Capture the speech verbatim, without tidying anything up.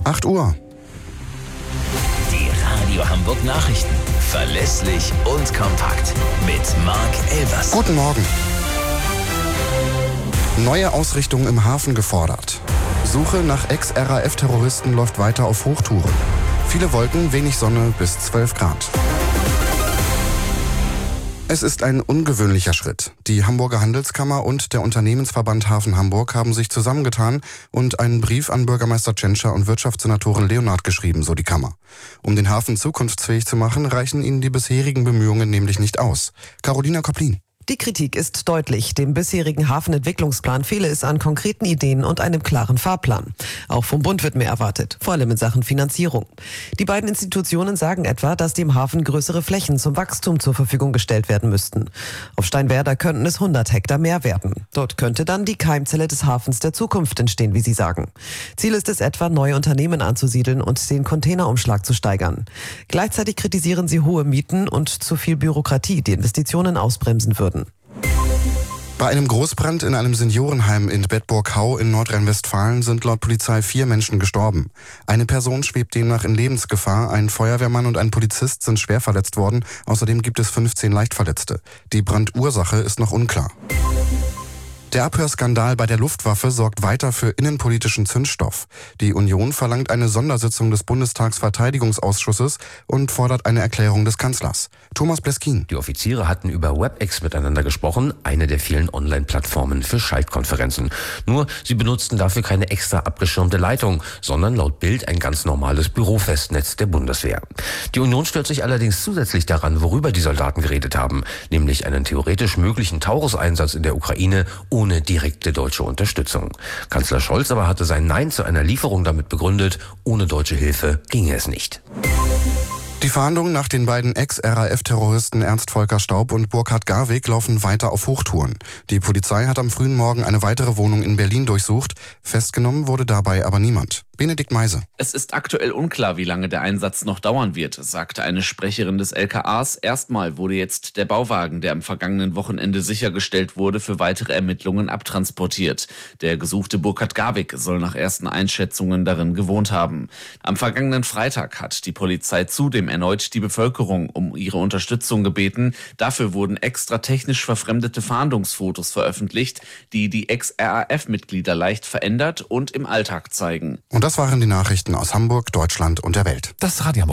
acht Uhr. Die Radio Hamburg Nachrichten. Verlässlich und kompakt. Mit Marc Elvers. Guten Morgen. Neue Ausrichtung im Hafen gefordert. Suche nach Ex-R A F-Terroristen läuft weiter auf Hochtouren. Viele Wolken, wenig Sonne bis zwölf Grad. Es ist ein ungewöhnlicher Schritt. Die Hamburger Handelskammer und der Unternehmensverband Hafen Hamburg haben sich zusammengetan und einen Brief an Bürgermeister Tschentscher und Wirtschaftssenatorin Leonhardt geschrieben, so die Kammer. Um den Hafen zukunftsfähig zu machen, reichen ihnen die bisherigen Bemühungen nämlich nicht aus. Carolina Koplin. Die Kritik ist deutlich. Dem bisherigen Hafenentwicklungsplan fehle es an konkreten Ideen und einem klaren Fahrplan. Auch vom Bund wird mehr erwartet, vor allem in Sachen Finanzierung. Die beiden Institutionen sagen etwa, dass dem Hafen größere Flächen zum Wachstum zur Verfügung gestellt werden müssten. Auf Steinwerder könnten es hundert Hektar mehr werden. Dort könnte dann die Keimzelle des Hafens der Zukunft entstehen, wie sie sagen. Ziel ist es etwa, neue Unternehmen anzusiedeln und den Containerumschlag zu steigern. Gleichzeitig kritisieren sie hohe Mieten und zu viel Bürokratie, die Investitionen ausbremsen würden. Bei einem Großbrand in einem Seniorenheim in Bedburg-Hau in Nordrhein-Westfalen sind laut Polizei vier Menschen gestorben. Eine Person schwebt demnach in Lebensgefahr, ein Feuerwehrmann und ein Polizist sind schwer verletzt worden. Außerdem gibt es fünfzehn Leichtverletzte. Die Brandursache ist noch unklar. Der Abhörskandal bei der Luftwaffe sorgt weiter für innenpolitischen Zündstoff. Die Union verlangt eine Sondersitzung des Bundestagsverteidigungsausschusses und fordert eine Erklärung des Kanzlers. Thomas Bleskin. Die Offiziere hatten über WebEx miteinander gesprochen, eine der vielen Online-Plattformen für Schaltkonferenzen. Nur, sie benutzten dafür keine extra abgeschirmte Leitung, sondern laut Bild ein ganz normales Bürofestnetz der Bundeswehr. Die Union stört sich allerdings zusätzlich daran, worüber die Soldaten geredet haben, nämlich einen theoretisch möglichen Taurus-Einsatz in der Ukraine ohne direkte deutsche Unterstützung. Kanzler Scholz aber hatte sein Nein zu einer Lieferung damit begründet, ohne deutsche Hilfe ginge es nicht. Die Fahndungen nach den beiden Ex-R A F-Terroristen Ernst Volker Staub und Burkhard Garwig laufen weiter auf Hochtouren. Die Polizei hat am frühen Morgen eine weitere Wohnung in Berlin durchsucht. Festgenommen wurde dabei aber niemand. Benedikt Meise. Es ist aktuell unklar, wie lange der Einsatz noch dauern wird, sagte eine Sprecherin des L K As. Erstmal wurde jetzt der Bauwagen, der am vergangenen Wochenende sichergestellt wurde, für weitere Ermittlungen abtransportiert. Der gesuchte Burkhard Garwig soll nach ersten Einschätzungen darin gewohnt haben. Am vergangenen Freitag hat die Polizei zudem erneut die Bevölkerung um ihre Unterstützung gebeten. Dafür wurden extra technisch verfremdete Fahndungsfotos veröffentlicht, die die Ex-R A F-Mitglieder leicht verändert und im Alltag zeigen. Und das waren die Nachrichten aus Hamburg, Deutschland und der Welt. Das Radio Hamburg.